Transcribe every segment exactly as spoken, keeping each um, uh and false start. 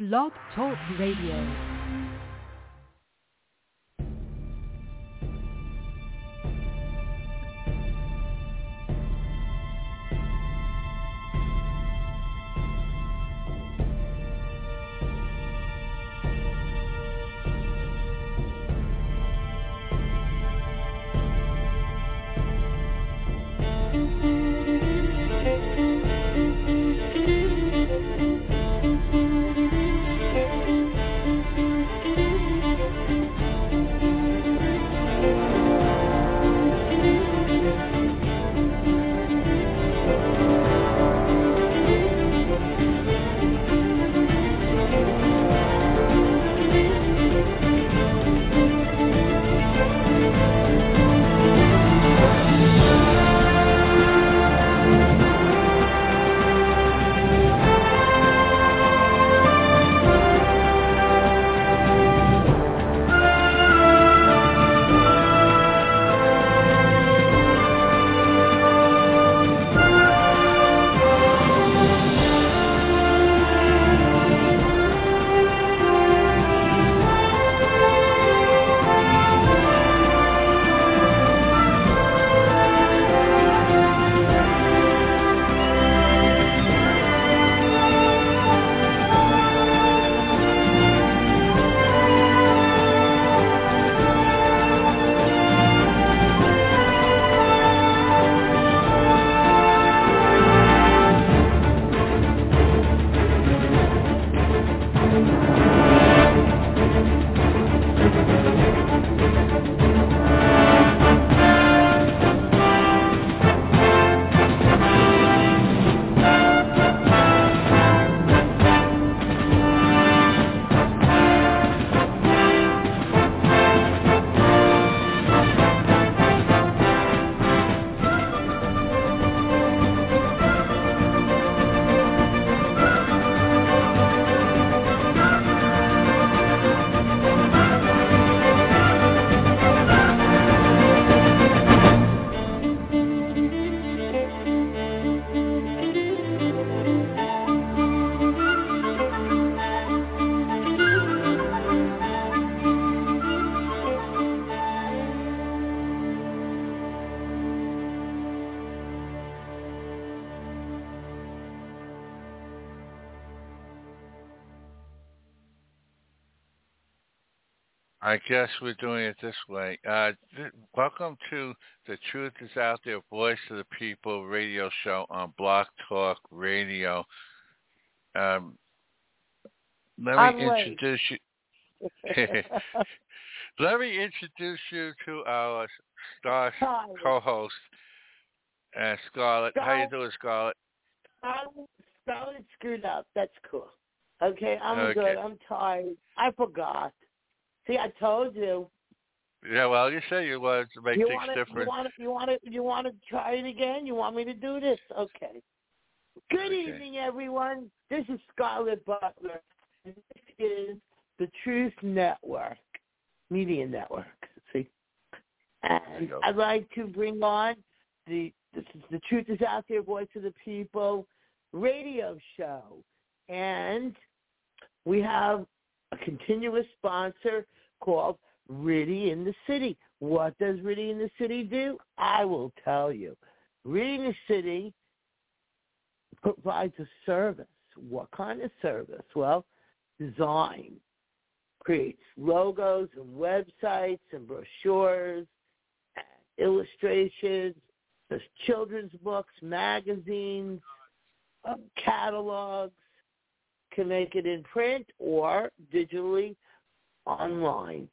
Blog Talk Radio. I guess we're doing it this way. Uh, th- welcome to the Truth is Out There, Voice of the People radio show on Blog Talk Radio. Um, let me I'm introduce you. Let me introduce you to our star co-host, uh, Scarlett. How you doing, Scarlett? Scarlett screwed up. That's cool. Okay, I'm okay. good. I'm tired. I forgot. See, I told you. Yeah, well, you say you wanted to make you things wanna, different. You want to, you want to, you want to try it again? You want me to do this? Okay. Good okay. evening, everyone. This is Scarlett Butler, and this is the Truth Network, Media Network. See, and I'd like to bring on the this is the Truth is Out There, Voice of the People radio show, and we have a continuous sponsor called Riddy in the City. What does Riddy in the City do? I will tell you. Riddy in the City provides a service. What kind of service? Well, design. Creates logos and websites and brochures and illustrations. There's children's books, magazines, um, catalogs. Can make it in print or digitally online.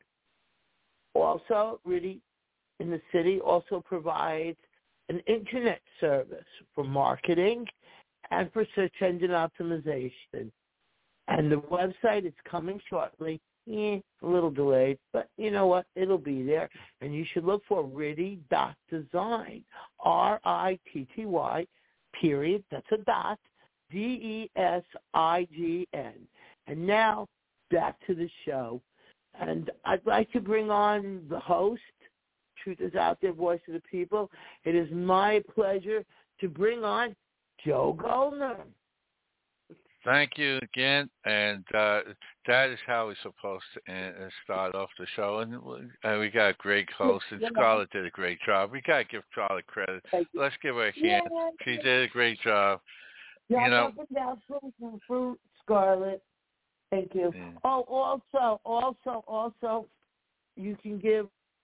Also, Riddy in the City also provides an internet service for marketing and for search engine optimization. And the website is coming shortly. Eh, a little delayed, but you know what? It'll be there. And you should look for riddy dot design, R I T T Y, period, that's a dot, D E S I G N. And now, back to the show. And I'd like to bring on the host, Truth is Out There, Voice of the People. It is my pleasure to bring on Joe Goldner. Thank you again, and uh, that is how we're supposed to end, uh, start off the show. And uh, we got a great host, and Yeah. Scarlett did a great job. We gotta give Scarlett credit. Thank you. Let's give her a Yeah. hand. She did a great job. Yeah, You know, up and down fruit and fruit, Scarlett. Thank you. Yeah. Oh, also, also, also, you can give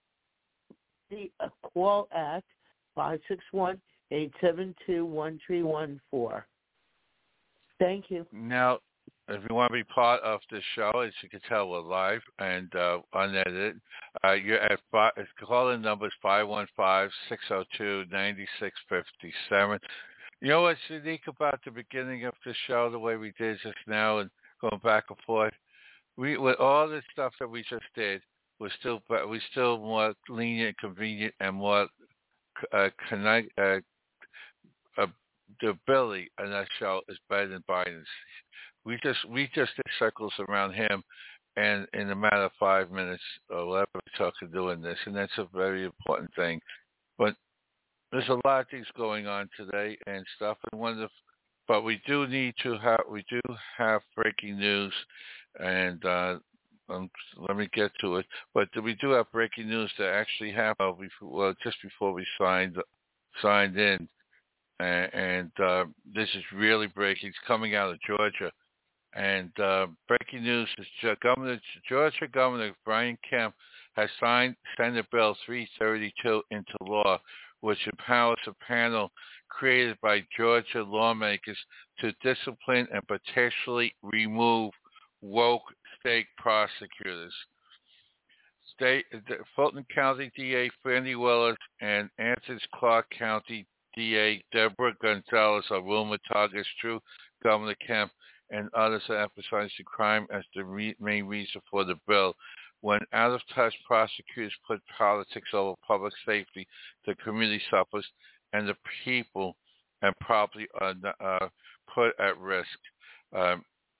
the a call at five six one, eight seven two, one three one four. Thank you. Now, if you want to be part of the show, as you can tell, we're live and uh, unedited. Uh, you're at five, call-in number is five one five, six zero two, nine six five seven. You know what's unique about the beginning of the show, the way we did just now and going back and forth? We, with all the stuff that we just did, we're still, we still more lenient, convenient, and more uh, connect, uh, uh, the ability in that show is better than Biden's. We just we just did circles around him, and in a matter of five minutes or whatever we talk to doing this, and that's a very important thing. But there's a lot of things going on today and stuff, and one of the, but we do need to have we do have breaking news, and uh, um, let me get to it. But we do have breaking news that actually happened before, well, just before we signed signed in. And, and uh, this is really breaking. It's coming out of Georgia. And uh, breaking news is Governor Georgia Governor Brian Kemp has signed Senate Bill three thirty-two into law, which empowers a panel created by Georgia lawmakers to discipline and potentially remove woke state prosecutors. State Fulton County D A Fani Willis and Anthony Clark County D A Deborah Gonzalez are rumored targets to Governor Kemp and others are emphasizing crime as the re- main reason for the bill. When out-of-touch prosecutors put politics over public safety, the community suffers and the people and property are uh, put at risk. Um,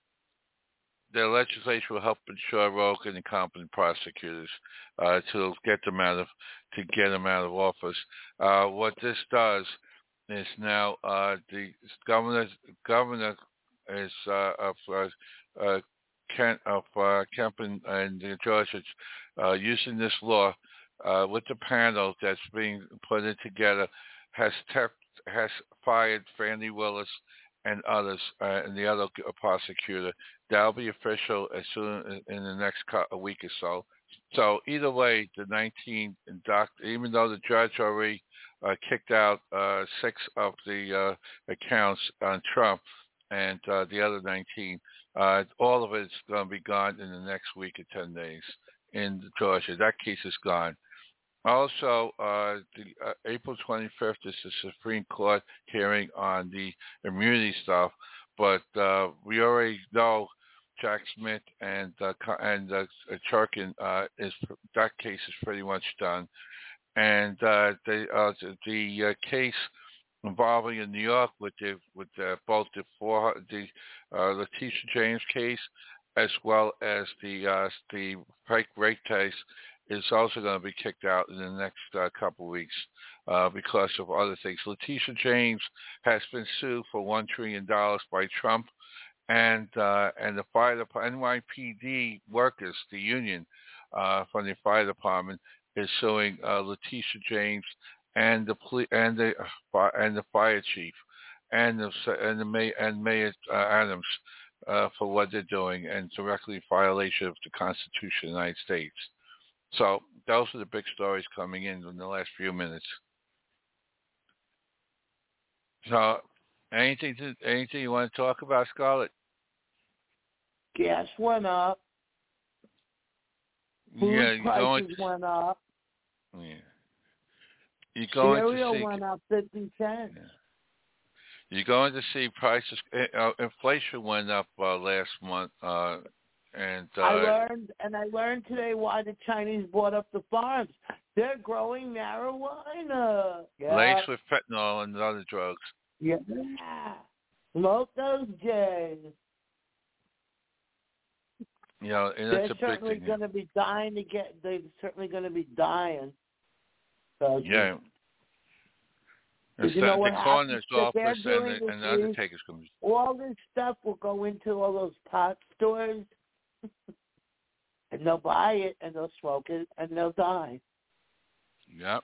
The legislature will help ensure rogue and incompetent prosecutors uh, to get them out of to get them out of office. Uh, what this does is now uh, the governor governor is uh, of uh, uh, Kent of uh, Kemp and, and Georgia uh, using this law uh, with the panel that's being put in together has te- has fired Fani Willis and others, uh, and the other prosecutor. That'll be official as soon in the next a week or so. So either way, the nineteen doc- even though the judge already uh, kicked out uh, six of the uh, accounts on Trump and uh, the other nineteen, uh, all of it's going to be gone in the next week or ten days in Georgia. That case is gone. Also, uh, the, uh, April twenty-fifth is the Supreme Court hearing on the immunity stuff, but uh, we already know Jack Smith and uh, and uh, Churkin uh, is that case is pretty much done, and uh, the uh, the uh, case involving in New York with the with the, both the four the uh, Letitia James case as well as the uh, the fake rape case is also going to be kicked out in the next uh, couple of weeks uh, because of other things. Letitia James has been sued for one trillion dollars by Trump, and uh, and the fire department, N Y P D workers, the union uh, from the fire department, is suing uh, Letitia James and the poli- and the uh, and the fire chief and the and the May and Mayor uh, Adams uh, for what they're doing and directly in violation of the Constitution of the United States. So those are the big stories coming in in the last few minutes. So anything to, anything you want to talk about, Scarlett? Gas went up. Food yeah, you're prices going to, went up. Yeah. You're going Cereal to see, went up fifty cents. Yeah. You're going to see prices. Uh, inflation went up uh, last month. Uh, And uh, I learned, and I learned today why the Chinese bought up the farms. They're growing marijuana. Yeah. Laced with fentanyl and other drugs. Yeah. Smoke those J's. You know, and they're that's a certainly big thing. going to be dying to get. They're certainly going to be dying. So yeah. The, you know the what coroner's happens? What they're office and doing the, and the is undertaker's commission. all this stuff will go into all those pot stores, and they'll buy it, and they'll smoke it, and they'll die. Yep.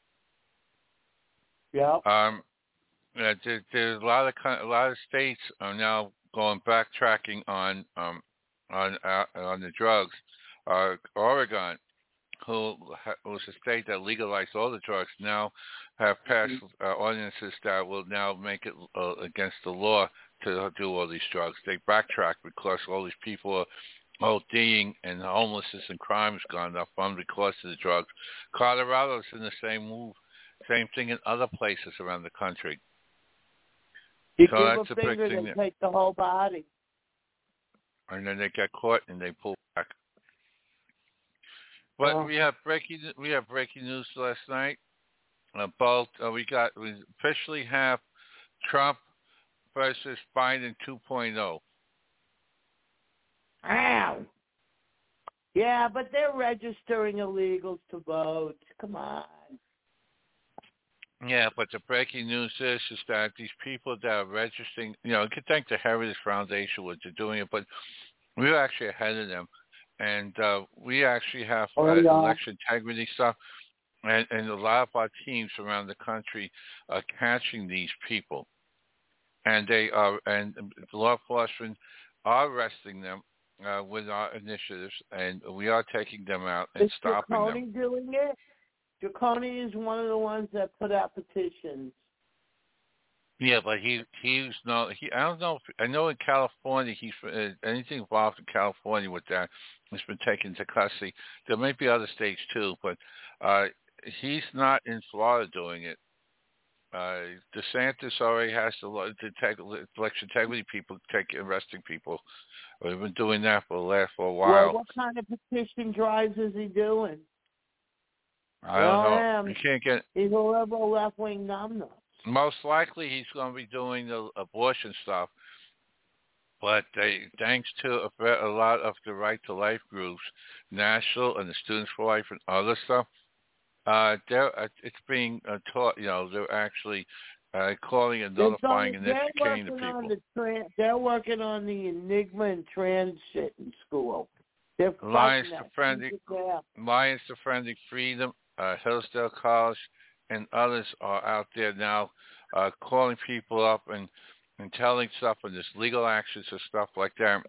Yep. Um, yeah, there, there's a lot of a lot of states are now going backtracking on um on uh, on the drugs. Uh, Oregon, who was a state that legalized all the drugs, now have passed uh, ordinances that will now make it uh, against the law to do all these drugs. They backtrack because all these people are ODing and homelessness and crime has gone up from because of the drugs. Colorado's in the same move, same thing in other places around the country. You so give that's a a big finger, thing they that, take the whole body. and then they get caught and they pull back. But Oh. we have breaking we have breaking news last night. Uh, both uh, we got we officially have Trump versus Biden two point oh. Ow. Yeah, but they're registering illegals to vote. Come on. Yeah, but the breaking news is is that these people that are registering, you know, you could thank the Heritage Foundation what they're doing it, but we're actually ahead of them, and uh, we actually have Oh, uh, yeah. election integrity stuff, and, and a lot of our teams around the country are catching these people, and they are, and the law enforcement are arresting them uh, with our initiatives, and we are taking them out and Is stopping Giacone them. doing it? Giacone is one of the ones that put out petitions. Yeah, but he he's no he. I don't know. If, I know in California, he's uh, anything involved in California with that has been taken to custody. There may be other states too, but uh, he's not in Florida doing it. Uh, DeSantis already has to, to take election integrity people, take arresting people. We've been doing that for the last for a while. Well, what kind of petition drives is he doing? I don't know. Am. You can't get. He's a liberal left-wing numbnuts. Most likely, he's going to be doing the abortion stuff. But they, thanks to a, a lot of the Right to Life groups, National and the Students for Life and other stuff, uh, they're, uh, it's being uh, taught. You know, they're actually uh, calling and notifying and educating the people. The tra- they're working on the Enigma and transit in school. They're Alliance fighting Defending that. Alliance Defending Freedom, uh, Hillsdale College, and others are out there now uh, calling people up and, and telling stuff and there's legal actions and stuff like that.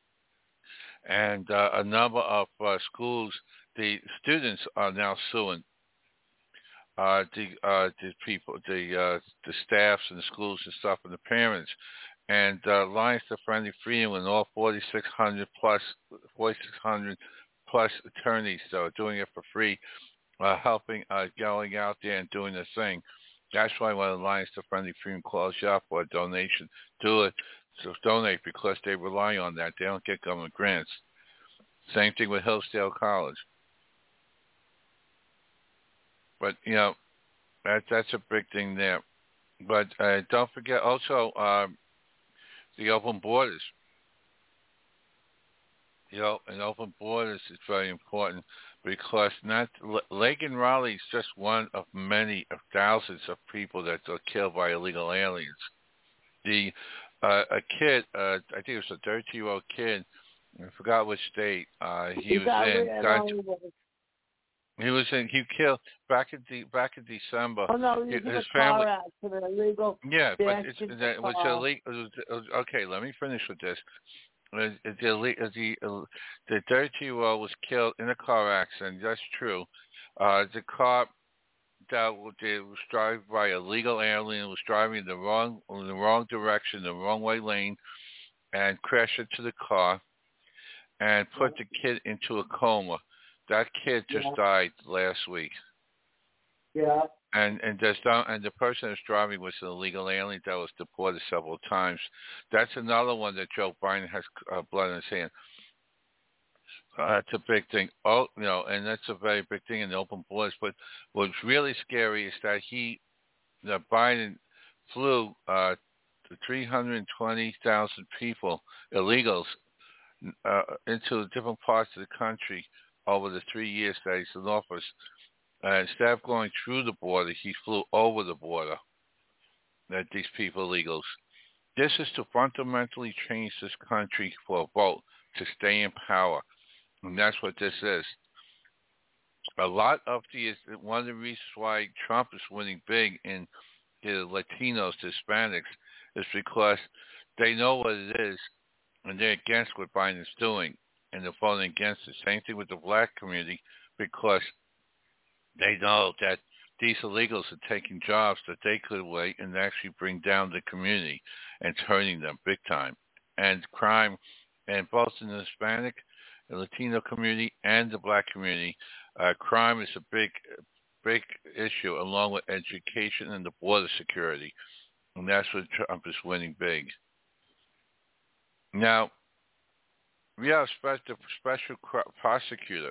And uh, a number of uh, schools, the students are now suing uh, the uh, the people, the uh, the staffs and the schools and stuff, and the parents. And uh, Alliance Defending Freedom and all forty-six hundred plus forty-six hundred plus attorneys that are doing it for free. Uh, helping, uh, going out there and doing the thing. That's why when Alliance Defending Freedom calls you up for a donation, do it. So donate because they rely on that. They don't get government grants. Same thing with Hillsdale College. But, you know, that, that's a big thing there. But uh, don't forget also uh, the open borders. You know, and open borders is very important because not Lake and Raleigh is just one of many of thousands of people that are killed by illegal aliens. The uh, a kid, uh, I think it was a thirty-year-old kid, I forgot which state uh, he was in. Got, he was in. He killed back in the back in December. Oh no, he was in his a family. car accident, illegal. Yeah, but it's, it was illegal. Okay, let me finish with this. The the the thirty-year-old was killed in a car accident. That's true. Uh, the car that was driving by a illegal alien was driving in the wrong in the wrong direction, the wrong way lane, and crashed into the car and put the kid into a coma. That kid just yeah. died last week. Yeah. And and there's not, and the person that's driving was an illegal alien that was deported several times. That's another one that Joe Biden has uh, blood in his hand. Uh, that's a big thing. Oh, you know, and that's a very big thing in the open borders. But what's really scary is that he, that Biden flew uh, three hundred twenty thousand people, illegals, uh, into different parts of the country over the three years that he's in office. Uh, instead of going through the border, he flew over the border. that these people illegals. This is to fundamentally change this country for a vote to stay in power, and that's what this is. A lot of the one of the reasons why Trump is winning big in the Latinos, the Hispanics, is because they know what it is, and they're against what Biden's doing, and they're voting against it. Same thing with the black community, because they know that these illegals are taking jobs that they could away and actually bring down the community and turning them big time. And crime, and both in the Hispanic, the Latino community, and the black community, uh, crime is a big, big issue, along with education and the border security. And that's what Trump is winning big. Now, we have a special, special prosecutor.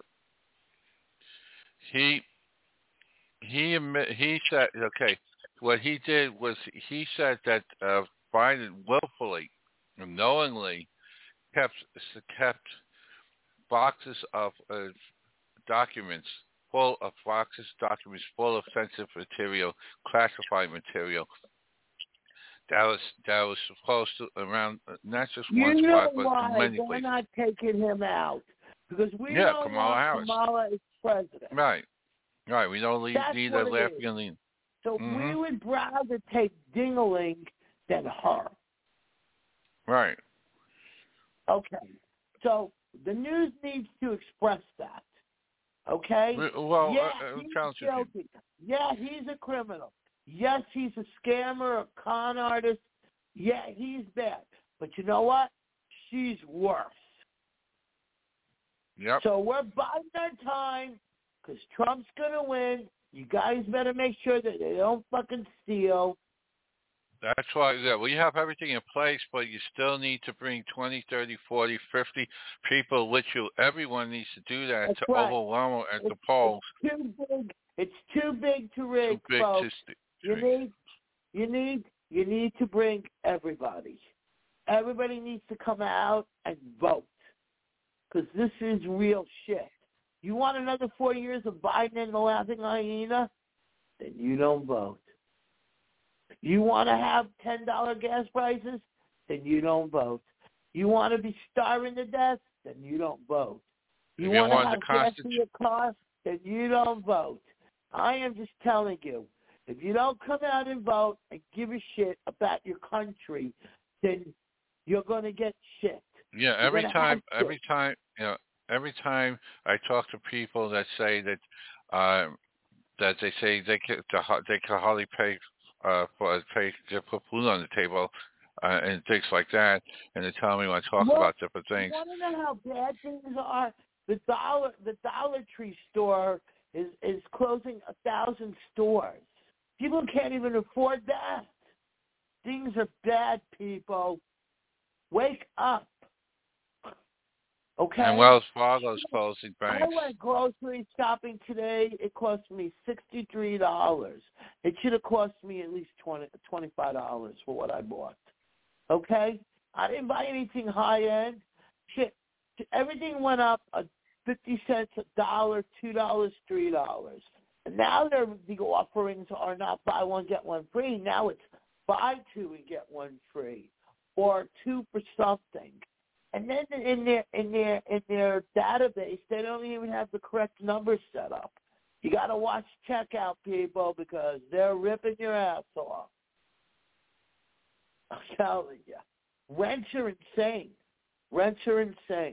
He he admit, he said, okay, what he did was he said that uh, Biden willfully, knowingly, kept kept boxes of uh, documents full of boxes documents full of sensitive material, classified material. That was that was supposed to around not just you one know spot, but why many they're places. not taking him out, because we Yeah, don't Kamala want Harris. Kamala as president. Right, right. We don't leave, That's need what a it laughing is. and lean. So Mm-hmm. we would rather take Dingaling than her. Right. Okay. So the news needs to express that. Okay? Well, yeah, uh, he's count guilty. Yeah, he's a criminal. Yes, he's a scammer, a con artist. Yeah, he's bad. But you know what? She's worse. Yep. So we're biding our time because Trump's going to win. You guys better make sure that they don't fucking steal. That's why, yeah, we have everything in place, but you still need to bring twenty, thirty, forty, fifty people with you. Everyone needs to do that That's to right. overwhelm at it's, the polls. It's too big. It's too big to rig, Too big folks. to st- You need, you need, you need to bring everybody. Everybody needs to come out and vote, because this is real shit. You want another four years of Biden and the laughing hyena? Then you don't vote. You want to have ten dollar gas prices? Then you don't vote. You want to be starving to death? Then you don't vote. You, you want to want have the gas Constitu- in your car? Then you don't vote. I am just telling you, if you don't come out and vote and give a shit about your country, then you're going to get shit. Yeah, You're every gonna time, have every time, you know, every time I talk to people that say that, uh, that they say they can, they can hardly pay, uh, for pay to put food on the table, uh, and things like that, and they tell me when I talk well, about different things. You want to know how bad things are? The dollar, the Dollar Tree store is is closing a thousand stores. People can't even afford that. Things are bad, people. Wake up. Okay? And Wells Fargo's closing banks. I went grocery shopping today. It cost me sixty-three dollars. It should have cost me at least twenty, twenty-five dollars for what I bought. Okay? I didn't buy anything high-end. Shit. Everything went up a fifty cents, a dollar, two dollars, three dollars. And now the offerings are not buy one, get one free. Now it's buy two and get one free, or two for something. And then in their in their in their database, they don't even have the correct numbers set up. You got to watch checkout, people, because they're ripping your ass off. I'm telling you, rents are insane. Rents are insane.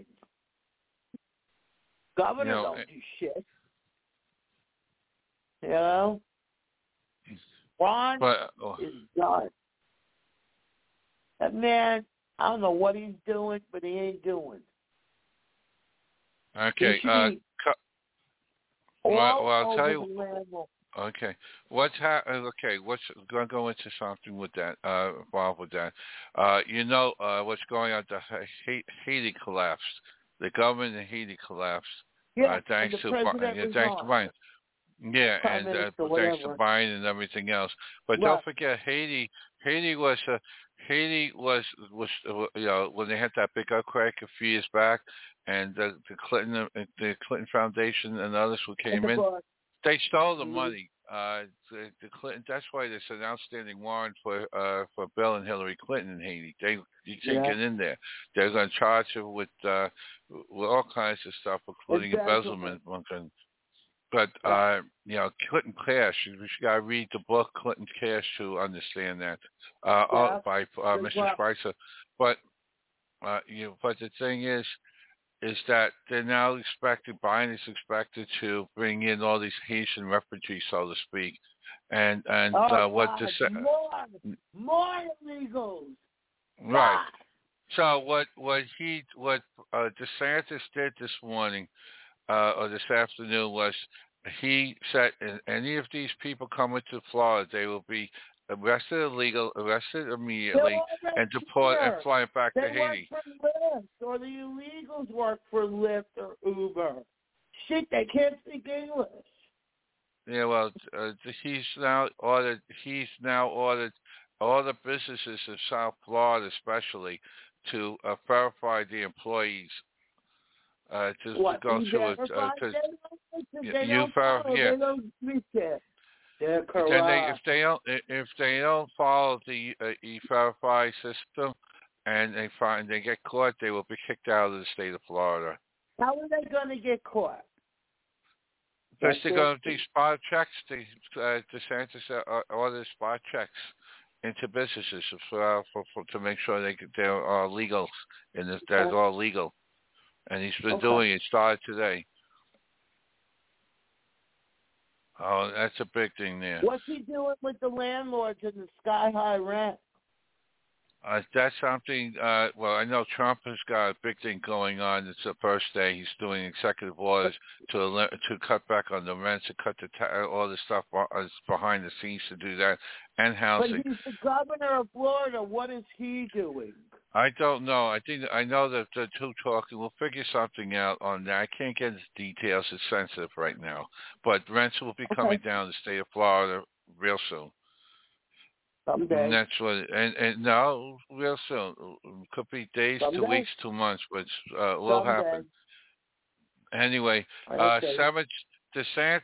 Governor You know, don't do shit. You know, Ron but, oh. is done. That man, I don't know what he's doing, but he ain't doing. Okay. He Uh, be cu- well, well, I'll tell over you. the land. Okay. What's ha- Okay. What's going to go into something with that? Uh, involved with that. Uh, you know uh, what's going on? The Ha- Haiti collapsed. The government in Haiti collapsed. Yeah, uh, thanks and the to president yeah, was thanks to on. Biden. Yeah, Prime and uh, Minister, thanks to whatever. Biden and everything else. But Right. don't forget, Haiti. Haiti was uh, Haiti was was uh, you know, when they had that big earthquake a few years back, and the, the Clinton uh, the Clinton Foundation and others who came And the in, book. they stole the Mhm. money Uh, the, the Clinton. That's why there's an outstanding warrant for uh, for Bill and Hillary Clinton in Haiti. They you can't Yeah. get in there. They're going to charge her with uh, with all kinds of stuff, including Embezzlement. embezzlement. But uh, you know, Clinton Cash. You got to read the book Clinton Cash to understand that. Uh, Yeah. by uh, Good Mister luck. Spicer. But uh, you. Know, but the thing is. is that they're now expected, Biden is expected to bring in all these Haitian refugees, so to speak, and and Oh, uh, what God, this more, more illegals. right. God. So what what he what uh, DeSantis did this morning uh, or this afternoon was he said any of these people coming to Florida, they will be arrested illegal, arrested immediately, and deported and flying back they to Haiti. Work for Lyft, or the illegals work for Lyft or Uber. Shit, they can't speak English. Yeah, well, uh, he's now ordered. He's now ordered all the businesses in South Florida, especially, to uh, verify the employees. Uh, to, what, to go you through it. verify? Uh, to, they don't, you, they you don't ver- follow. yeah. They don't speak it. They're corrupt. Then they, if they don't, if they don't follow the uh, E-Verify system, and they find they get caught, they will be kicked out of the state of Florida. How are they going to get caught? Because they're going to do spot checks. They, uh, DeSantis uh, order spot checks into businesses for, for, for to make sure they they're all legal and that they're all legal. And he's been Okay. doing it. Started today. Oh, that's a big thing there. What's he doing with the landlords and the sky-high rent? Uh, that's something, uh, well, I know Trump has got a big thing going on. It's the first day he's doing executive orders to to cut back on the rents, to cut the ta- all the stuff behind the scenes to do that, and housing. But he's the governor of Florida. What is he doing? I don't know. I think I know that the two talking. We'll figure something out on that. I can't get into details. It's sensitive right now. But rents will be Okay. coming down in the state of Florida real soon. Someday. And that's what. And, and no, real soon. Could be days, Someday. two weeks, two months, but uh, will Someday. happen. Anyway, I uh, see. seven. DeSantis,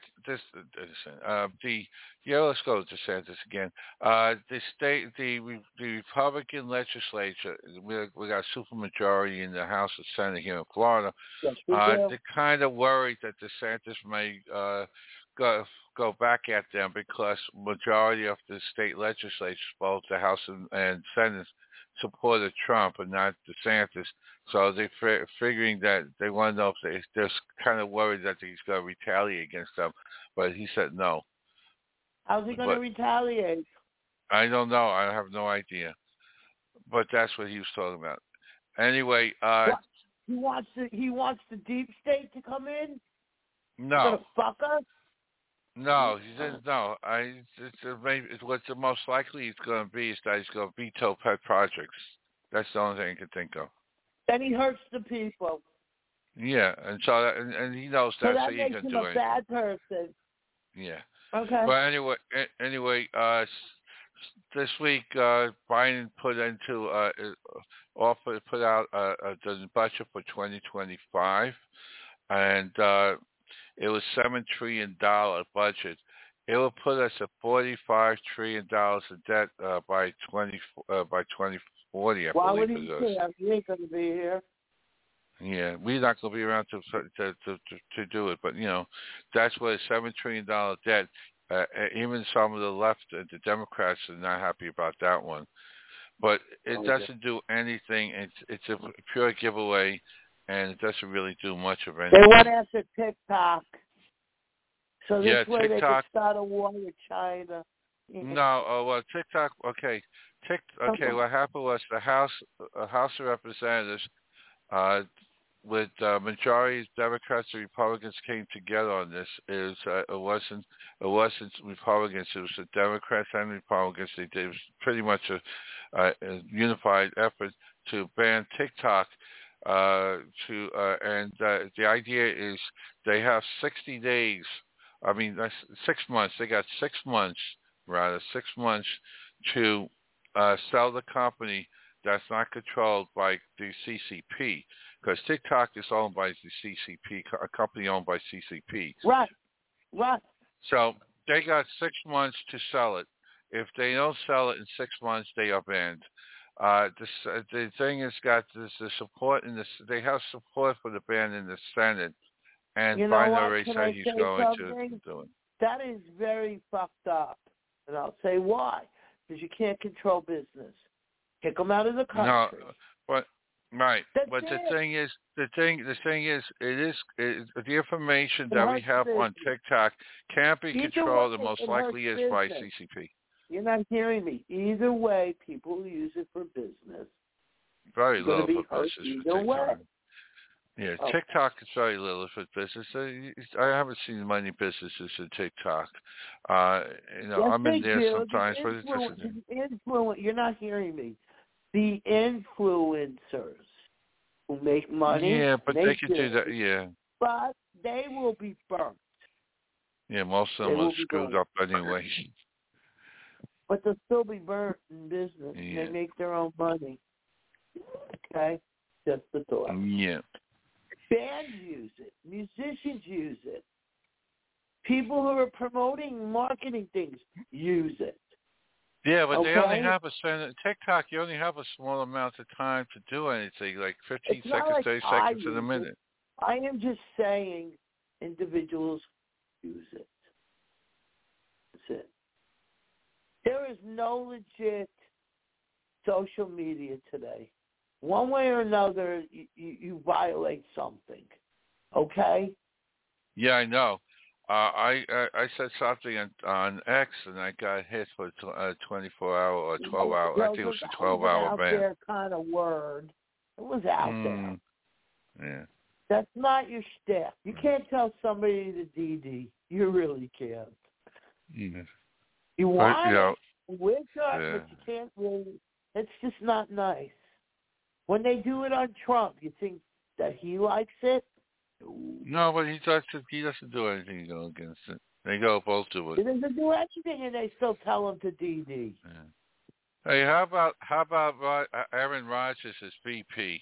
uh, the yeah, let's go to DeSantis again. Uh, the state, the the Republican legislature, we we got a supermajority in the House and Senate here in Florida. Yes, we uh, do. they're kind of worried that DeSantis may uh, go go back at them because majority of the state legislatures, both the House and, and Senate, supported Trump and not DeSantis. So they're f- figuring that they want to know if they, they're kind of worried that he's going to retaliate against them. But he said no. How's he going to retaliate? I don't know. I have no idea. But that's what he was talking about. Anyway. Uh, what? He wants the, he wants the deep state to come in? No. He's going to fuck us? No, he says no. I it's, it's, what's the most likely it's going to be is that he's going to veto pet projects. That's the only thing I can think of. Then he hurts the people. Yeah, and so that, and, and he knows that, so that so he makes can him do a anything. bad person. Yeah. Okay. But anyway, anyway, uh, this week uh, Biden put into uh, offer put out uh, the budget for twenty twenty-five, and uh, it was seven trillion dollar budget. It will put us at forty-five trillion dollars in debt uh, by twenty uh, by twenty forty. I Why believe would he it care? He ain't going to be here. Yeah, we're not going to be around to to, to to to do it, but you know, that's what a seven trillion dollar debt. Uh, even some of the left, uh, the Democrats, are not happy about that one. But it oh, doesn't do anything. It's it's a pure giveaway, and it doesn't really do much of anything. They went after TikTok, so this yeah, way TikTok, they could start a war with China. No, oh well, TikTok. Okay, Tik. Okay, okay. what happened was the House, uh, House of Representatives, uh, with uh, majority Democrats and Republicans came together on this. It was uh, it wasn't it wasn't Republicans. It was the Democrats and Republicans. They did it was pretty much a, a, a unified effort to ban TikTok. Uh, to uh, and uh, the idea is they have sixty days. I mean, that's six months. They got six months, rather six months, to uh, sell the company that's not controlled by the C C P. Because TikTok is owned by the C C P, a company owned by C C P. Right, right. So they got six months to sell it. If they don't sell it in six months, they are banned. Uh, this, uh, the thing has got this the support in this. They have support for the ban in the Senate, and You know Biden what? already Can said I he's say going something? to do it. That is very fucked up, and I'll say why. Because you can't control business. Kick them out of the country. No, but right. That's but the it. thing is, the thing, the thing is, it is it, the information It that we hurts have on business. TikTok can't be Either controlled. way, The most it likely hurts is by business. C C P. You're not hearing me. Either way, people use it for business. Very It's going little to be for hurt business either for TikTok. way. Yeah, Oh. TikTok is very little for business. I, I haven't seen many businesses in TikTok. Uh, you know, Yes, I'm they in there do. sometimes, The but it influ- doesn't. the influ- You're not hearing me. The influencers who make money, Yeah, but they they could do do. that. Yeah, But they will be burnt. yeah. Most of They them are will be screwed burnt. up anyway. But they'll still be burnt in business. Yeah. They make their own money. Okay? Just the thought. Yeah. Bands use it. Musicians use it. People who are promoting, marketing things use it. Yeah, but they only Okay? have a certain TikTok. You only have a small amount of time to do anything, like fifteen It's not seconds, like thirty I seconds in a use minute. it. I am just saying individuals use it. That's it. There is no legit social media today. One way or another, you, you, you violate something. Okay? Yeah, I know. Uh, I, I I said something on, on X, and I got hit for a uh, twenty-four hour or twelve hour. I think it was a twelve hour out ban. there kind of word. It was out Mm, there. yeah. That's not your step. You can't tell somebody to D D. You really can't. Yeah. You But, want you know, it, we're good, yeah. but you can't really. It's just not nice. When they do it on Trump, you think that he likes it? No, but he does. He doesn't do anything to go against it. They go both do He it. doesn't do anything, and they still tell him to D D. Yeah. Hey, how about how about Rod, Aaron Rodgers as V P?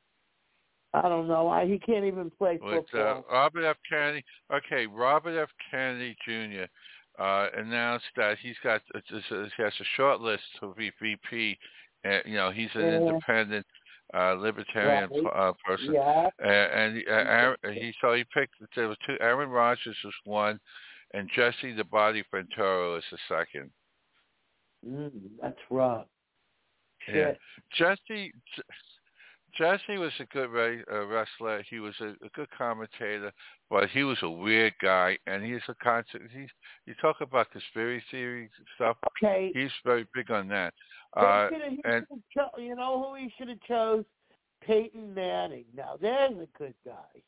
I don't know. I, he can't even play With football. uh, Robert F. Kennedy. Okay, Robert F. Kennedy Junior Uh, announced that he's got uh, he has a short list to be V P. Uh, you know, he's an Yeah. independent uh, libertarian Right. uh, person. Yeah. Uh, and uh, Aaron, he so he picked there were two. Aaron Rodgers was one, and Jesse the Body Ventura was the second. Mm, that's rough. Shit. Yeah, Jesse. Jesse was a good uh, wrestler. He was a, a good commentator, but he was a weird guy, and he's a concept. He's you talk about conspiracy theories and stuff. Okay. He's very big on that. They Uh, should've- he and should've cho- you know who he should have chose? Peyton Manning. Now there's a good guy.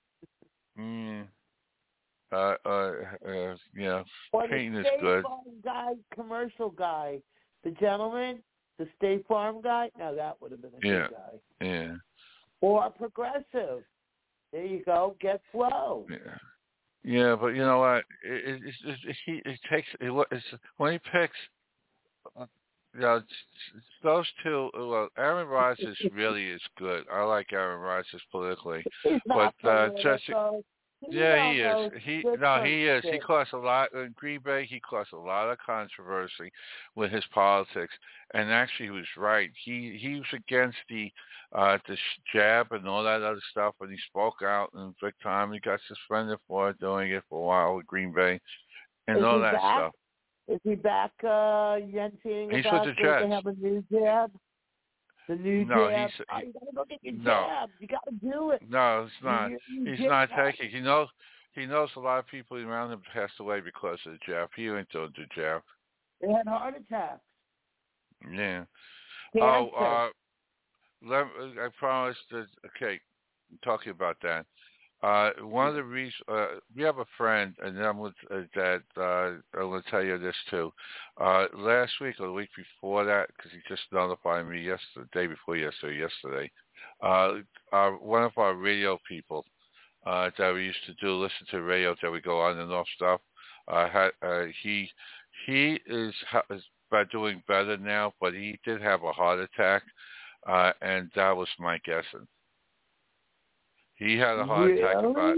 mm, uh, uh, uh, yeah, Or Peyton the is State good. Farm guy, commercial guy, the gentleman, the State Farm guy. Now that would have been a Yeah, good guy. yeah, Or progressive. There you go. Get Flo. yeah. Yeah, but you know what? It, it, it, it, he it takes it, it's, when he picks. Uh, you know, it's, it's those two. Well, Aaron Rodgers really is good. I like Aaron Rodgers politically, He's not but uh, political. Jesse. He's Yeah, he is. almost He good no, for he is. He shit. caused a lot in Green Bay. He caused a lot of controversy with his politics, and actually, he was right. He he was against the uh, the jab and all that other stuff, and he spoke out in big time. He got suspended for doing it for a while with Green Bay and Is all he that back? stuff. Is he back uh, yenting He's about with the that Jets. they have a new jab? The new No, jab? he's Oh, he, you gotta go get your no, jab. You gotta do it. no, it's not. You, you He's jab. not taking. He knows. He knows a lot of people around him passed away because of the jab. He ain't doing the jab. They had heart attacks. Yeah. Cancer. Oh, uh, let, I promised. To, okay, talking about that. Uh, one of the reasons uh, we have a friend, and I'm with, uh, that uh, I'm going to tell you this too. Uh, last week or the week before that, because he just notified me yesterday, the day before yesterday, yesterday. Uh, our, one of our radio people uh, that we used to do, listen to radio that we go on and off stuff. Uh, had, uh, he he is, is by doing better now, but he did have a heart attack, uh, and that was Mike Essen. He had a heart really? attack about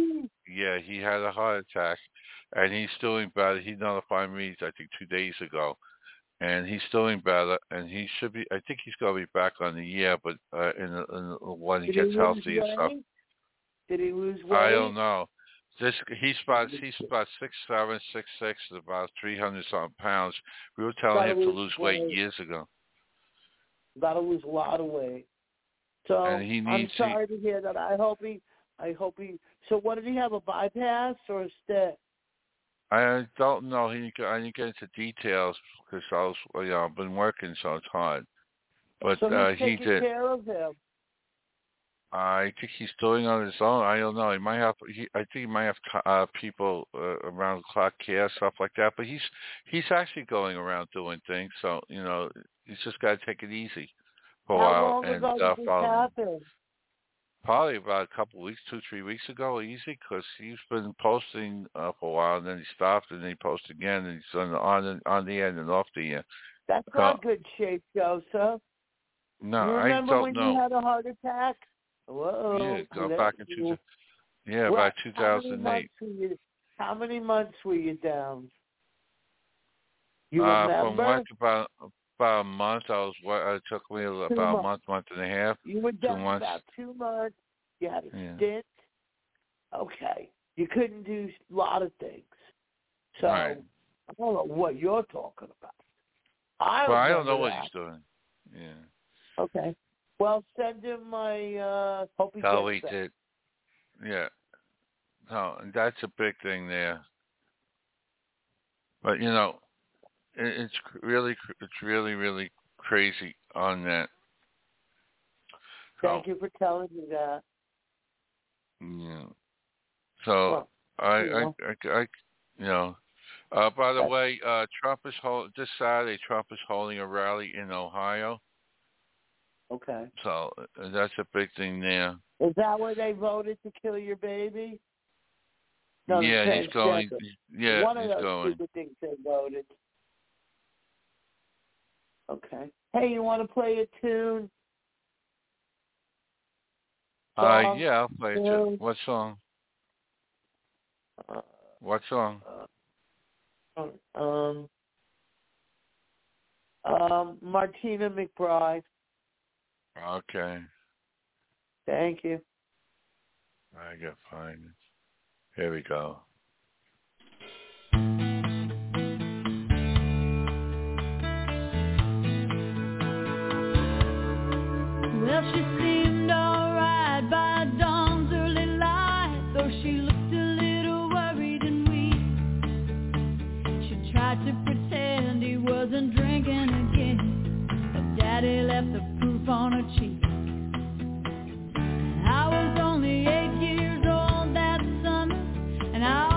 Yeah, he had a heart attack, and he's doing better. He notified me, I think, two days ago, and he's doing better. And he should be. I think he's going to be back on the year, but uh, in, the, in the, when he Did gets he lose healthy and stuff. weight? Did he lose weight? I don't know. This he's about he's about six seven, six six, about three hundred something pounds. We were telling Gotta him to lose lose weight. weight years ago. Got to lose a lot of weight. So And he I'm needs sorry to hear that. I hope he. I hope he. So what did he have? A bypass or a stent? I don't know. He I didn't get into details because I was you know I've been working so it's hard. But so uh, who's he taking did. care of him? I think he's doing on his own. I don't know. He might have. He, I think he might have uh, people uh, around the clock care, stuff like that. But he's he's actually going around doing things. So you know, he's just got to take it easy for a How while. long And ago uh, did this follow him. happen? Probably about a couple of weeks, two, three weeks ago, easy, because he's been posting uh, for a while, and then he stopped, and then he posted again, and he's on the on, the, on the end and off the end. That's So, not good shape, Joseph. no, You I remember don't when know. you had a heart attack? Whoa. Yeah, go Hello. back into yeah, What? about two thousand eight. How many months were you, how many months were you down? You Uh, remember? from work about about a month. I was what it took me about Two a months. month, month and a half. You were Two down months. about two months. You had a Yeah. stint. Okay. You couldn't do a lot of things. So Right. I don't know what you're talking about. I Well, I don't remember know what that. he's doing. Yeah. Okay. Well, send him my. Uh, hope he Oh, gets he better. did. Yeah. No, and that's a big thing there. But you know, it, it's cr- really, cr- it's really, really crazy on that. So, Thank you for telling me that. yeah. So Well, I, you I, know. I, I, you know. Uh, by the That's- way, uh, Trump is hold this Saturday. Trump is holding a rally in Ohio. Okay. So uh, that's a big thing there. Is that where they voted to kill your baby? No, the Yeah, he's going. transgender. Yeah, One of he's those going. stupid things they voted. Okay. Hey, you want to play a tune? Uh, Song? yeah, I'll play it. Tune? Too. What song? Uh, What song? uh, um, um, Martina McBride. Okay, Thank you. I got find it. Here we go. Well, she seemed alright by dawn's early light, though she looked a little worried and weak. She tried to pretend he wasn't drinking again, but Daddy left the proof on her cheek. I was only eight years old that summer, and I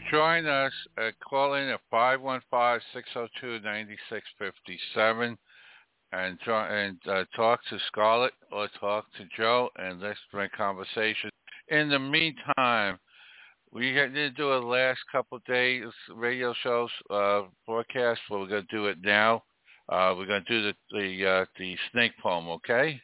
join us, uh, call in at five one five, six oh two, nine six five seven and, and uh, talk to Scarlett or talk to Joe, and let's bring conversation. In the meantime, we did do a last couple of days radio shows uh, broadcast, but we're going to do it now. Uh, we're going to do the the, uh, the snake poem, okay?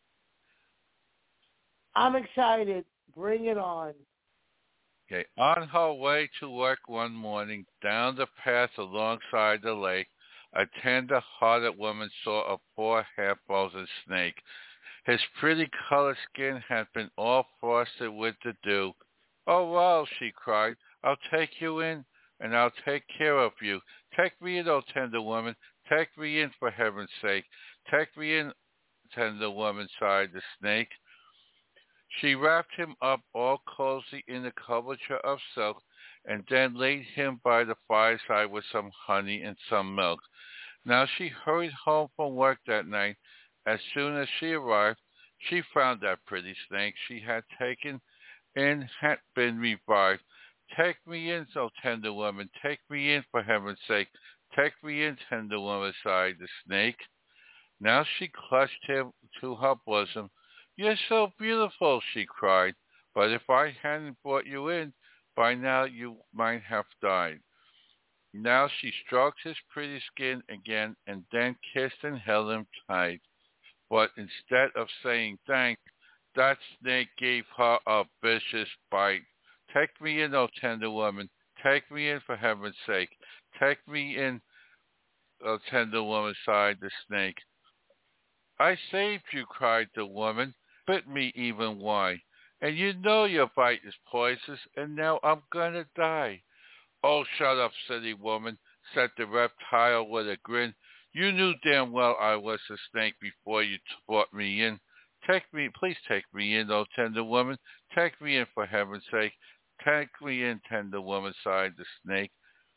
I'm excited. Bring it on. Okay. On her way to work one morning, down the path alongside the lake, a tender-hearted woman saw a poor half-frozen snake. His pretty colored skin had been all frosted with the dew. "Oh, well," she cried, "I'll take you in, and I'll take care of you. Take me in, oh tender woman. Take me in, for heaven's sake. Take me in, tender woman," sighed the snake. She wrapped him up all cozy in a coverture of silk, and then laid him by the fireside with some honey and some milk. Now she hurried home from work that night. As soon as she arrived, she found that pretty snake she had taken in had been revived. "Take me in, so tender woman, take me in, for heaven's sake. Take me in, tender woman," sighed the snake. Now she clutched him to her bosom. "You're so beautiful," she cried, "but if I hadn't brought you in, by now you might have died." Now she stroked his pretty skin again, and then kissed and held him tight. But instead of saying thanks, that snake gave her a vicious bite. "Take me in, oh tender woman, take me in, for heaven's sake. Take me in, oh tender woman," sighed the snake. "I saved you," cried the woman, "bit me even why? And you know your bite is poisonous, and now I'm gonna die." "Oh, shut up, silly woman," said the reptile with a grin. "You knew damn well I was a snake before you brought me in. Take me, please take me in, oh tender woman. Take me in, for heaven's sake. Take me in, tender woman," sighed the snake.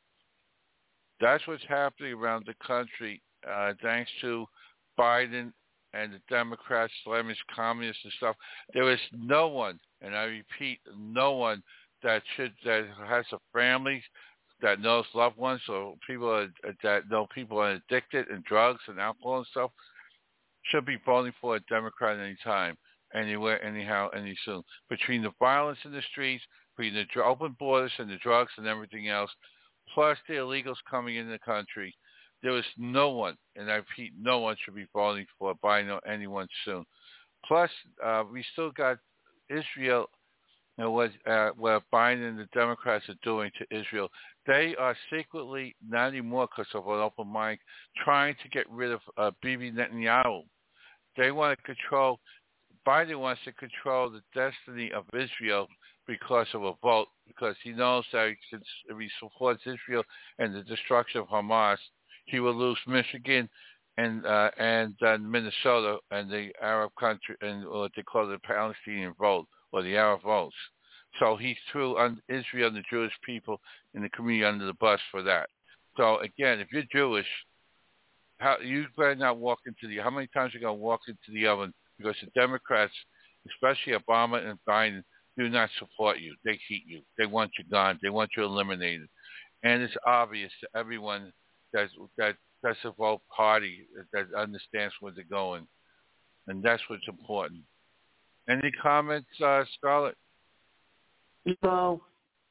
That's what's happening around the country, uh, thanks to Biden and the Democrats, Islamic communists and stuff. There is no one, and I repeat, no one that should that has a family, that knows loved ones, or people are, that know people are addicted in drugs and alcohol and stuff, should be voting for a Democrat at any time, anywhere, anyhow, any soon. Between the violence in the streets, between the dr- open borders and the drugs and everything else, plus the illegals coming in the country, there is no one, and I repeat, no one should be voting for Biden or anyone soon. Plus, uh, we still got Israel, you know, what, uh, what Biden and the Democrats are doing to Israel. They are secretly, not anymore because of an open mind, trying to get rid of uh, Bibi Netanyahu. They want to control, Biden wants to control the destiny of Israel because of a vote, because he knows that if he supports Israel and the destruction of Hamas, he will lose Michigan and uh, and uh, Minnesota and the Arab country and what they call the Palestinian vote or the Arab votes. So he threw on Israel and the Jewish people in the community under the bus for that. So again, if you're Jewish, how you better not walk into the. How many times are you gonna walk into the oven? Because the Democrats, especially Obama and Biden, do not support you. They hate you. They want you gone. They want you eliminated. And it's obvious to everyone that that that's a vote party that understands where they're going, and that's what's important. Any comments, uh, Scarlett? You know,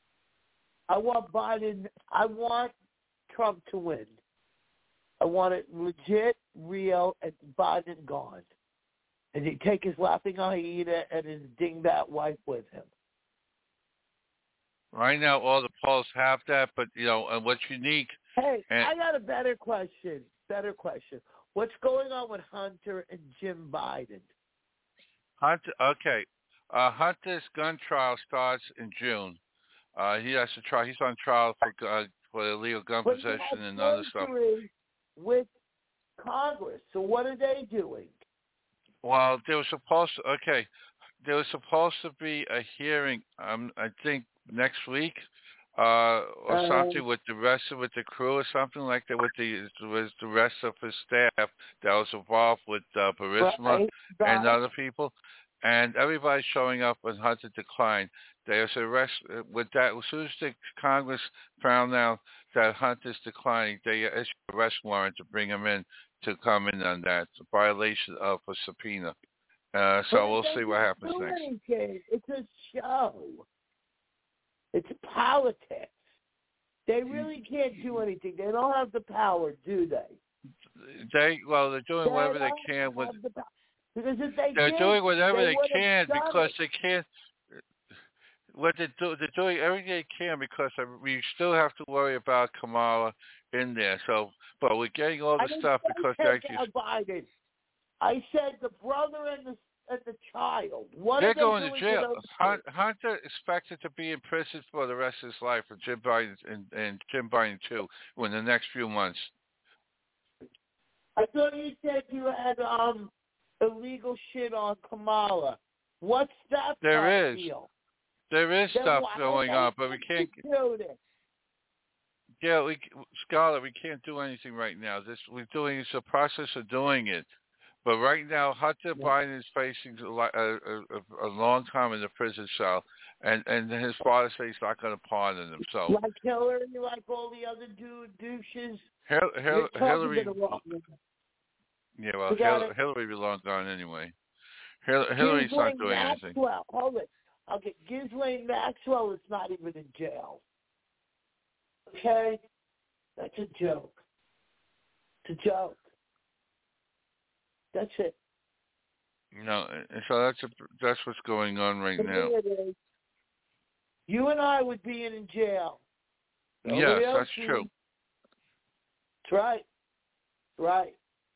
I want Biden. I want Trump to win. I want it legit, real, and Biden gone. And he take his laughing hyena and his dingbat wife with him. Right now, all the polls have that, but you know, and what's unique. Hey, and, I got a better question. Better question. What's going on with Hunter and Jim Biden? Hunter, okay. Uh, Hunter's gun trial starts in June. Uh, he has to try. He's on trial for uh, for illegal gun but possession and other stuff. With Congress, so what are they doing? Well, there was supposed to, okay, there was supposed to be a hearing. Um, I think next week, uh, or uh, something with the rest of with the crew or something like that. With the with the rest of his staff that was involved with uh, Burisma right, right. and other people. and everybody's showing up when Hunter declined. They was arrest with that as soon as the Congress found out that Hunter's declining, they issued a arrest warrant to bring him in to come in on that it's a violation of a subpoena. Uh, so But we'll it see what doesn't happens do next. anything. It's a show. It's politics. They really can't do anything. They don't have the power, do they? They well, they're doing They whatever they don't can with. have the power. Because if they They're did, doing whatever they they would have can done because it. they can't. What they do, they're doing everything they can because we still have to worry about Kamala in there. So, but we're getting all I the didn't stuff say because take they actually out Biden. I said the brother and the and the child. What they're are they going doing to to jail. those Hun- kids? Hunter is expected to be in prison for the rest of his life, and Jim Biden and, and Jim Biden too, in the next few months. I thought you said you had um illegal shit on Kamala. What's that There is. deal? There is Then stuff why going don't on, they but we can't. institute it? Yeah, we, Scarlett, we can't do anything right now. This we're doing. It's a process of doing it. But right now, Hunter Yeah. Biden is facing a, a, a, a long time in the prison cell, and, and his father says he's not going to pardon him. So, Like Hillary, like all the other dude douches. Hil- Hil- You're talking Hillary, to the wrong one. yeah, well, You got Hil- it. Hillary be long gone anyway. Hil- Hillary's not Ghislaine doing anything. Maxwell, hold it. Okay, Ghislaine Maxwell is not even in jail. Okay? That's a joke. It's a joke. That's it. No, and so that's a, that's what's going on right The now. way it is. You and I would be in jail. Nobody Yes, else that's would. true. That's right. Right.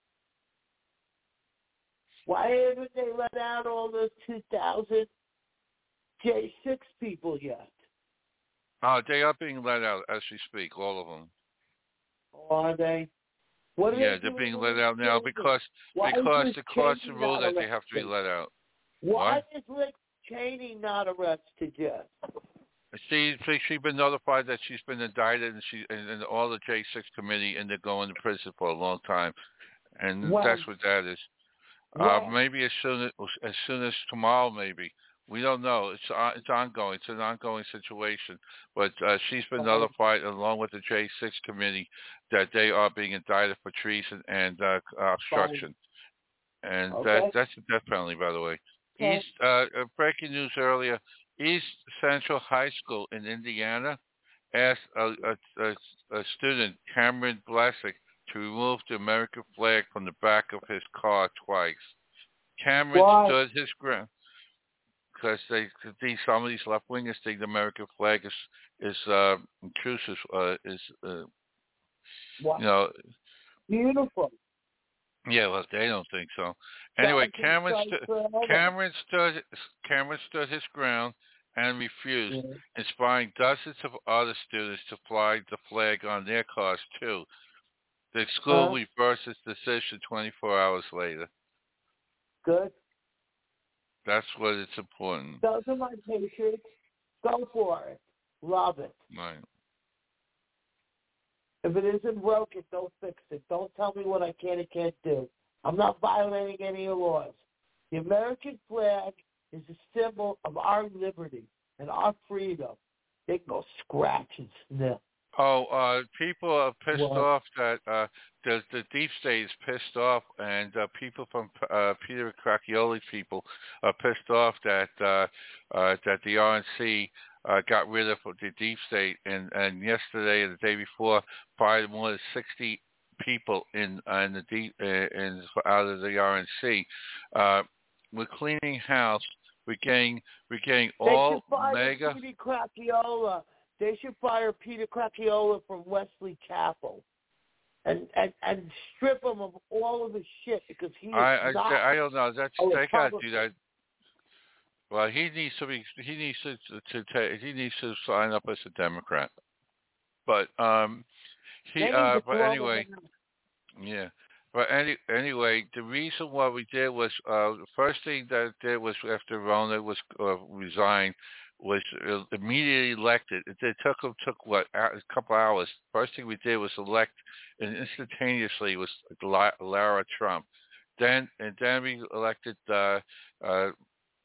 Why haven't they let out all those two thousand J six people yet? Uh, they are being let out as we speak, all of them. Are they? What are Yeah, they they're doing being with let out now Cheney? because Why because is the courts Cheney rule not that they have to be arrested? let out. Why What? is Liz Cheney not arrested yet? She, she she's been notified that she's been indicted, and she and, and all the J six committee, and they're going to prison for a long time, and When? that's what that is. Uh, When? maybe as soon as as soon as tomorrow, maybe we don't know. It's uh, it's ongoing. It's an ongoing situation, but uh, she's been Okay. notified along with the J six committee that they are being indicted for treason and uh, obstruction, and Okay. that that's a death penalty, by the way. Okay. East uh, uh, breaking news earlier. East Central High School in Indiana asked a, a, a, a student, Cameron Blasick, to remove the American flag from the back of his car twice. Cameron Why? stood his ground because they, these, some of these left wingers think the American flag is is uh, intrusive, uh, is uh, Wow. you know. Beautiful. Yeah, well, they don't think so. Anyway, That Cameron, can stu- strike forever. Cameron stood Cameron stood his ground and refused, Yeah. inspiring dozens of other students to fly the flag on their cars too. The school Huh? reversed its decision twenty-four hours later. Good. That's what it's important. Those are my patriots. Go for it. Love it. Right. If it isn't broken, don't fix it. Don't tell me what I can and can't do. I'm not violating any of the laws. The American flag is a symbol of our liberty and our freedom. They can go scratch and sniff. Oh, uh, people are pissed What? off that uh, the the deep state is pissed off, and uh, people from uh, Peter Cracchioli people are pissed off that uh, uh, that the R N C uh, got rid of the deep state, and, and yesterday and the day before fired more than sixty people in uh, in the deep uh, in out of the R N C. Uh, we're cleaning house. We're getting we're getting all they should fire mega. Peter Cracchiola. They should fire Peter Cracchiola from Wesley Chapel, and and and strip him of all of his shit because he is I I, not. I don't know. That's a they gotta do Republican. that. Well, he needs to be. He needs to to take. He needs to sign up as a Democrat. But um, he. They need Uh, to but throw him anyway, out. yeah. But any anyway, the reason why we did was uh, the first thing that did was after Rona was uh, resigned was uh, immediately elected. It, it took him took what a couple hours. First thing we did was elect, and instantaneously was La- Lara Trump. Then and then we elected uh, uh,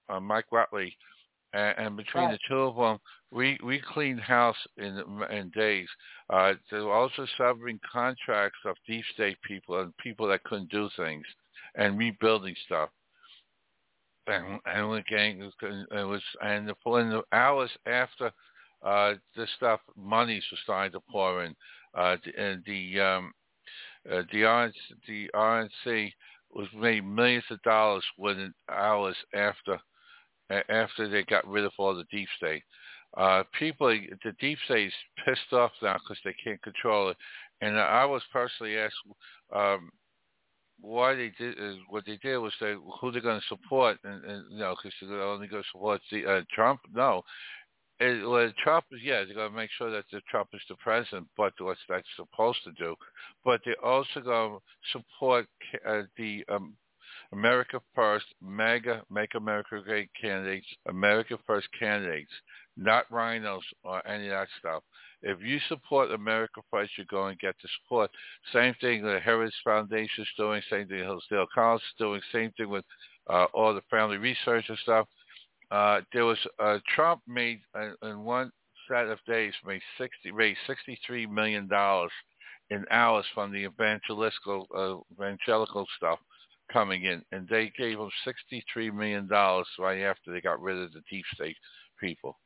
uh, Mike Watley, and, and between Right. the two of them, we we cleaned house in in days. Uh, they were also subbing contracts of deep state people and people that couldn't do things, and rebuilding stuff. And and we gang it was and the, in the hours after uh, this stuff, monies were starting to pour in. Uh, the, and the um, uh, the R N C, the R N C was made millions of dollars within hours after after they got rid of all the deep state. Uh, people, the deep state is pissed off now because they can't control it. And I was personally asked um, why they did uh, what they did was they who they're going to support, and, and you know, because they're only going to support the, uh, Trump. No, it, well, Trump is yeah, they're going to make sure that the Trump is the president, but what that's supposed to do. But they're also going to support uh, the um, America First, MAGA, Make America Great candidates, America First candidates, not rhinos or any of that stuff. If you support America First, you're going to get the support. Same thing the Heritage Foundation is doing, same thing Hillsdale College is doing, same thing with uh, all the family research and stuff. Uh, there was uh, Trump made uh, in one set of days made sixty raised sixty-three million dollars in hours from the evangelical uh, evangelical stuff coming in, and they gave him sixty-three million dollars right after they got rid of the deep state people.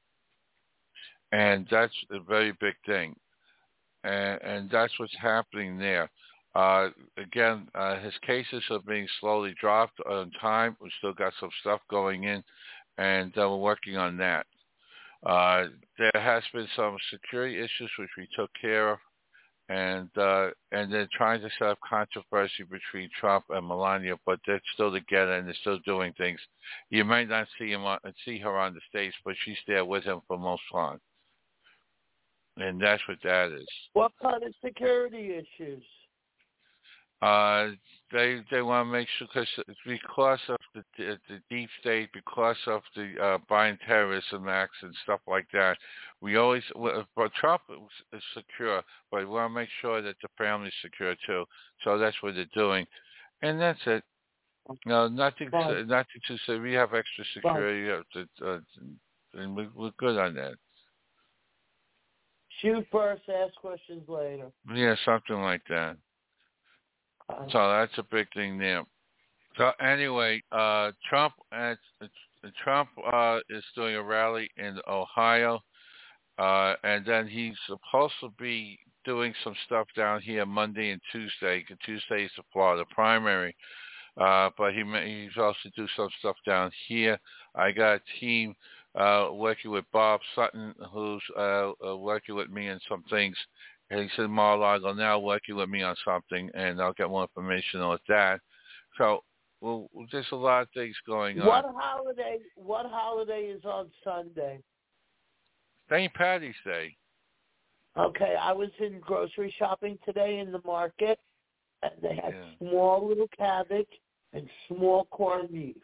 And that's a very big thing. And, and that's what's happening there. Uh, again, uh, his cases are being slowly dropped on time. We've still got some stuff going in, and uh, we're working on that. Uh, there has been some security issues which we took care of, and uh, and they're trying to set up controversy between Trump and Melania, but they're still together and they're still doing things. You might not see him on, see her on the stage, but she's there with him for most part. And that's what that is. What kind of security issues? Uh, they they want to make sure because because of the, the the deep state, because of the uh, Biden terrorism acts and stuff like that. We always, but Trump is secure, but we want to make sure that the family's secure too. So that's what they're doing, and that's it. No, nothing, Right. nothing to say. We have extra security, right. uh, and we, we're good on that. Shoot first, ask questions later. Yeah, something like that. Uh, So that's a big thing there. So anyway, uh, Trump uh, Trump uh, is doing a rally in Ohio, uh, and then he's supposed to be doing some stuff down here Monday and Tuesday. Tuesday is the Florida primary, uh, but he may, he's also do some stuff down here. I got a team uh, working with Bob Sutton, who's uh, uh, working with me on some things. And he's in Mar-a-Lago now working with me on something, and I'll get more information on that. So well, there's a lot of things going on. What holiday? What holiday is on Sunday? Saint Patty's Day. Okay, I was in grocery shopping today in the market, and they had Yeah. small little cabbage and small corned beef.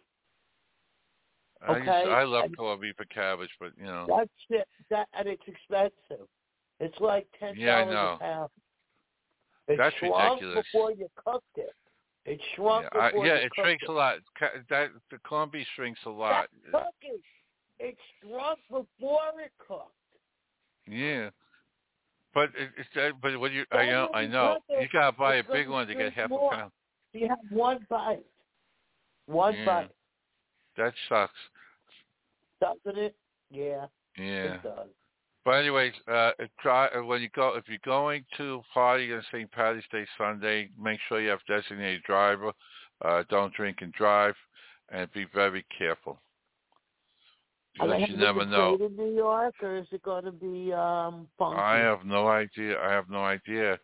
I, Okay, used to, I love and corned beef and cabbage, but you know. that's it. That and it's expensive. It's like ten dollars Yeah, I know. a pound. It That's shrunk ridiculous. before you cooked it. It shrunk Yeah, I, before yeah you it cooked shrinks it. a lot. Ca- That the corned beef shrinks a lot. That's cooking. It shrunk before it cooked. Yeah, but it, it's that. But what you, I Then know, when I you know, cook it, you gotta buy a it's big gonna one to get shrink half more. a pound. You have one bite. One Yeah. bite. That sucks. Doesn't it? Yeah, Yeah. it does. But anyways, uh, try when you go if you're going to party on Saint Patty's Day Sunday, make sure you have designated driver. Uh, don't drink and drive, and be very careful Are they because you having never the know. parade in New York, or is it going to be um, funky? I have no idea. I have no idea.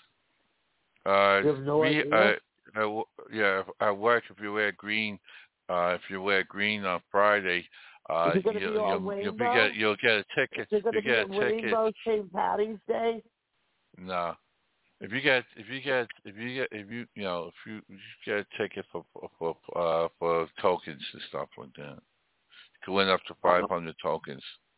Uh, You have no we, idea? Uh, uh, yeah, at work, if you wear green, uh, if you wear green on Friday, uh, Is it going to you, be all you'll, you'll be rainbow? get you'll get a ticket. Is it going You to be get a a ticket. rainbow Saint Patty's Day? No. If you get, if you get, if you get, if you, you know, if you, you get a ticket for for for, uh, for tokens and stuff like that, you can win up to five hundred tokens.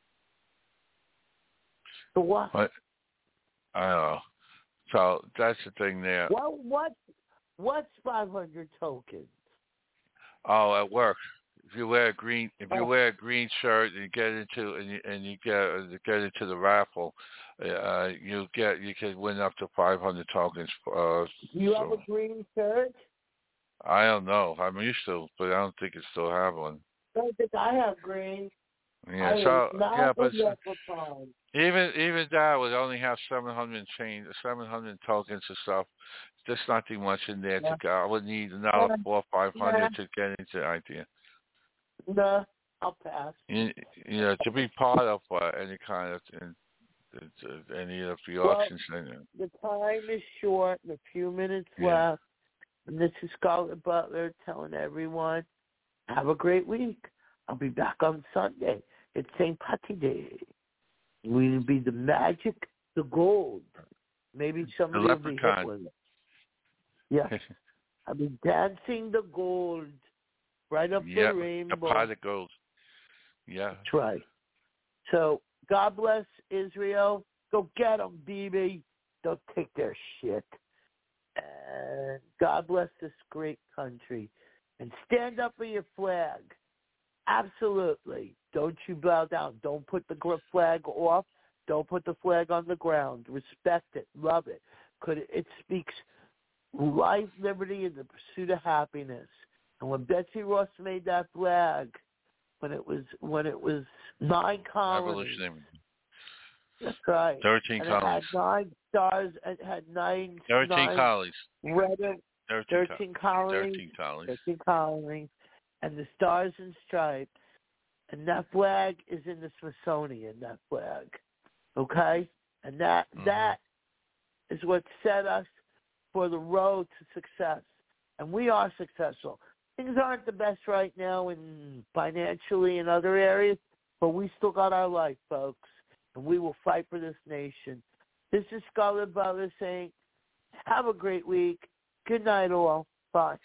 For what? But I don't know. So that's the thing there. What? What? What's five hundred tokens? Oh, at work, if you wear a green, if you Oh. wear a green shirt and you get into and you, and you get uh, get into the raffle, uh, you get you can win up to five hundred tokens. Uh, Do you have so, a green shirt? I don't know. I'm used to, but I don't think I still have one. I don't think I have green. Yeah. I So am not yeah, a but leprechaun. even even that would only have seven hundred change, seven hundred tokens and stuff. There's nothing much in there Yeah. to go. I would need another Yeah. four or five hundred Yeah. to get into the idea. No, I'll pass. You, you know, to be part of uh, any kind of in, uh, any of the Well, auctions. And, the time is short, and a few minutes Yeah. left. And this is Scarlett Butler telling everyone, have a great week. I'll be back on Sunday. It's Saint Patty's Day. We'll be the magic, the gold. Maybe somebody will be hit leprechaun. with it. Yeah. I'll be dancing the gold right up Yeah, the the rainbow. pot of gold. Yeah. That's right. So God bless Israel. Go get them, baby. Don't take their shit. And God bless this great country. And stand up for your flag. Absolutely. Don't you bow down. Don't put the gr- flag off. Don't put the flag on the ground. Respect it. Love it. Could it, it speaks life, liberty, and the pursuit of happiness. And when Betsy Ross made that flag, when it was when it was nine colonies, Revolutionary. that's right. Thirteen and colonies. It had nine stars. It had nine. Thirteen nine colonies. red, Thirteen, thirteen colonies. Thirteen colonies. Thirteen colonies, and the stars and stripes. And that flag is in the Smithsonian. That flag, okay, and that Mhm. that is what set us for the road to success, and we are successful. Things aren't the best right now, in financially in other areas, but we still got our life, folks, and we will fight for this nation. This is Scarlett Butler saying, have a great week. Good night, all. Bye.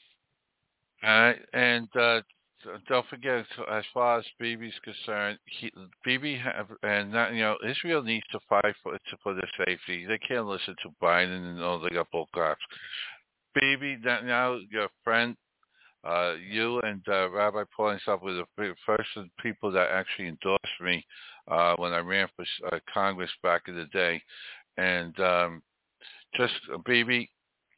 All right, and uh, don't forget, as far as Bibi's concerned, he, Bibi have, and not, you know, Israel needs to fight for for their safety. They can't listen to Biden and all the bull cops. Bibi, that now your friend, uh, you and uh, Rabbi Paul and stuff were the first people that actually endorsed me uh, when I ran for uh, Congress back in the day, and um, just uh, Bibi,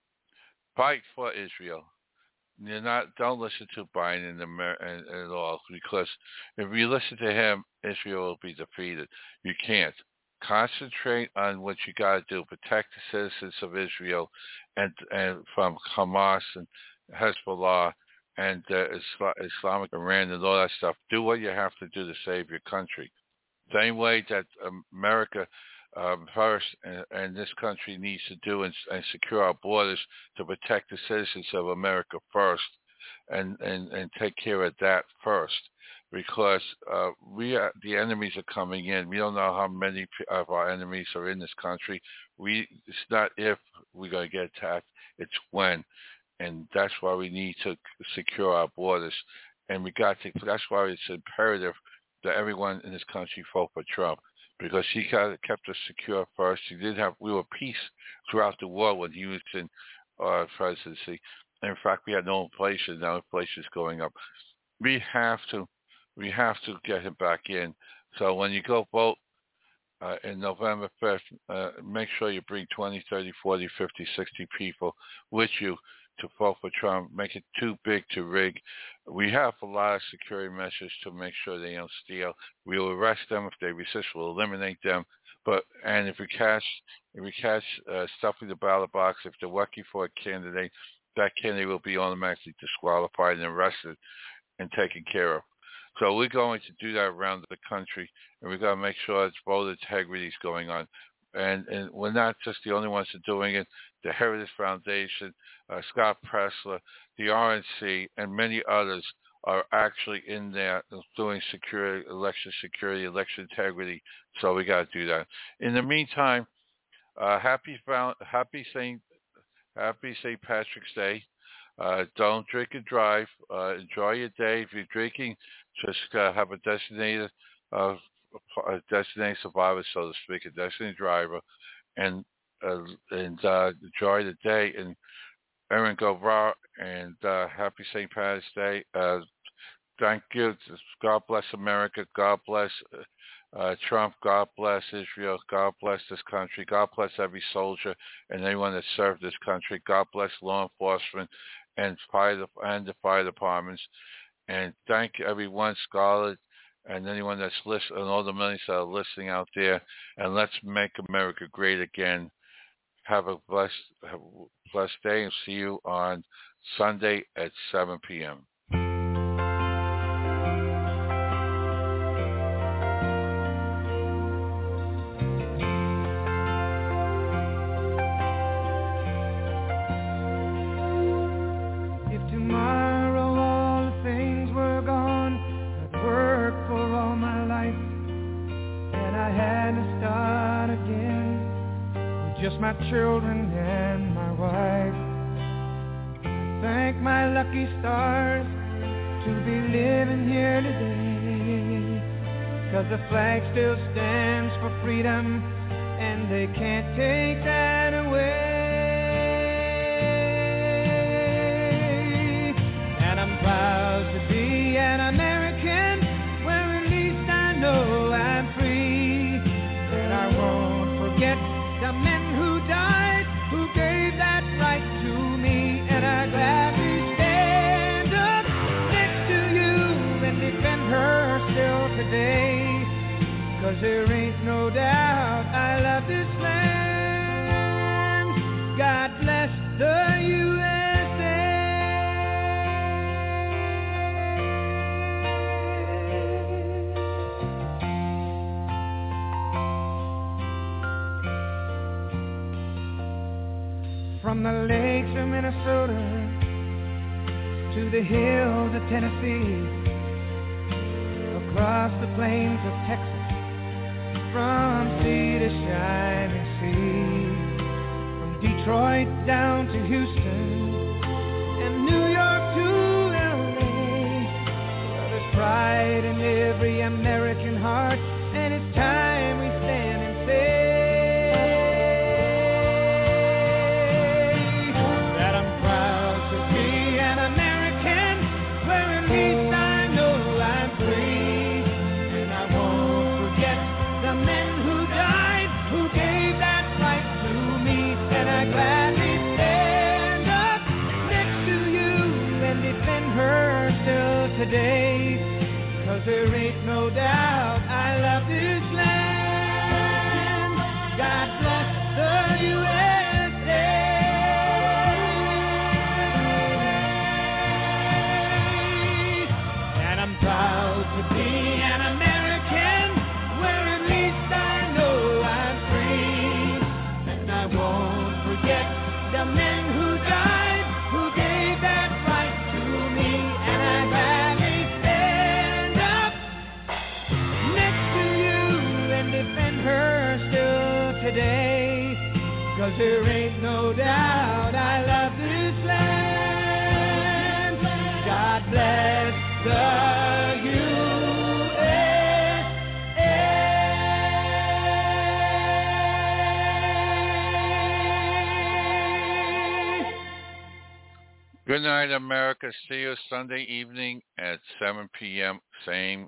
fight for Israel. You're not. Don't listen to Biden and, Amer- and, and all, because if you listen to him, Israel will be defeated. You can't. Concentrate on what you got to do. Protect the citizens of Israel, and and from Hamas and Hezbollah and uh, Isla- Islamic Iran and all that stuff. Do what you have to do to save your country. Same way that America um, first and, and this country needs to do and, and secure our borders to protect the citizens of America first, and, and, and take care of that first, because uh, we are, the enemies are coming in. We don't know how many of our enemies are in this country. We it's not if we're going to get attacked, it's when, and that's why we need to secure our borders, and we got to. That's why it's imperative that everyone in this country vote for Trump, because he got, kept us secure first. He did have we were peace throughout the world when he was in uh, presidency. In fact, we had no inflation. Now inflation is going up. We have to, we have to get him back in. So when you go vote uh, in November fifth, uh, make sure you bring twenty, thirty, forty, fifty, sixty people with you to vote for Trump. Make it too big to rig. We have a lot of security measures to make sure they don't steal. We will arrest them if they resist. We'll eliminate them. But and if we catch if we catch uh, stuffing the ballot box, if they're working for a candidate, that candidate will be automatically disqualified and arrested and taken care of. So we're going to do that around the country, and we've got to make sure it's voter integrity is going on. And, and we're not just the only ones that are doing it. The Heritage Foundation, uh, Scott Pressler, the R N C, and many others are actually in there doing security, election security, election integrity. So we got to do that. In the meantime, uh, happy happy Saint Happy Saint Patrick's Day. Uh, don't drink and drive. Uh, enjoy your day. If you're drinking, just uh, have a designated, uh, a designated survivor, so to speak, a designated driver, and uh, and uh, enjoy the day. And Erin Govra, and uh, happy Saint Patrick's Day. Uh, thank you. God bless America. God bless uh, Trump. God bless Israel. God bless this country. God bless every soldier and anyone that served this country. God bless law enforcement and fire and the fire departments. And thank everyone, Scarlett, and anyone that's listening, and all the millions that are listening out there. And let's make America great again. Have a blessed, have a blessed day, and see you on Sunday at seven p.m. Just my children and my wife. Thank my lucky stars to be living here today, 'cause the flag still stands for freedom and they can't take that away. And I'm proud to be an American, where at least I know I'm free. And I won't forget the men who died, who gave that right to me. And I gladly stand up next to you and defend her still today, 'cause there ain't no doubt I love this land. God bless the U S From the lakes of Minnesota to the hills of Tennessee, across the plains of Texas, from sea to shining sea, from Detroit down to Houston and New York to L A. Well, there's pride in every American heart, and it's time we stand and say today, 'cause there ain't no doubt I love this land. God bless the U S A. And I'm proud to be an American, where at least I know I'm free. And I won't forget the men who died, who gave that right to me. And I her still today, 'cause there ain't no doubt I love this land. God bless the U S A. Good night, America. See you Sunday evening at seven p.m. Same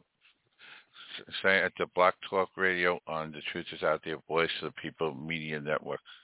say at the Block Talk Radio on the Truth Is Out There, Voice of the People Media Network.